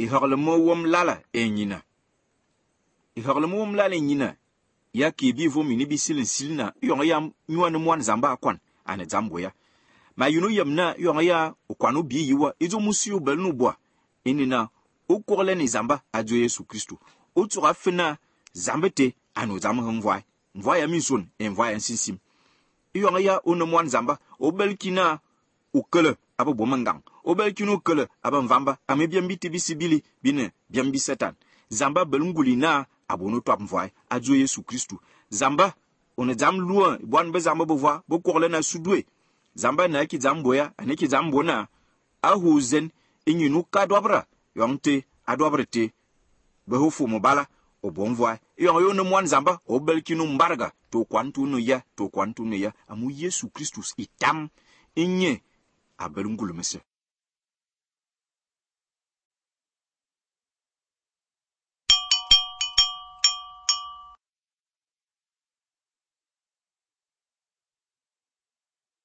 I hagle mo wom lala enyina. I hagle mo wom lala enyina. Ya ki bi vo mini bi silina yong ya nyuan mwan zamba akwan ane zambo ya. Ma yunu yamna yong ya ukwanu bi yiwa izo musiu belnu boa. Inina ukorle ni zamba ajo Yesu Kristu. Utura fina zambete anu zamu mvwai. Mvwai ya mison mvwai ansisim. Yong ya mwan zamba obelkina ukele aba bomangang. Obelkina ukele aba mvamba ame biambiti bisibili bine biambi satan. Zamba belunguli na abono top mvwai ajo Yesu Kristu. Zamba one zam luan bwan be zamba bovwa bo korle na sudwe. Zamba na ki zamboya aneki zambona ahuzen inyinu kadwabra yongte adwabrete behofu mobala obonvwa yo no mwan zamba obelkinu mbarga to kwantu no ya amu Yesu Kristus itam inye abelungulu mese.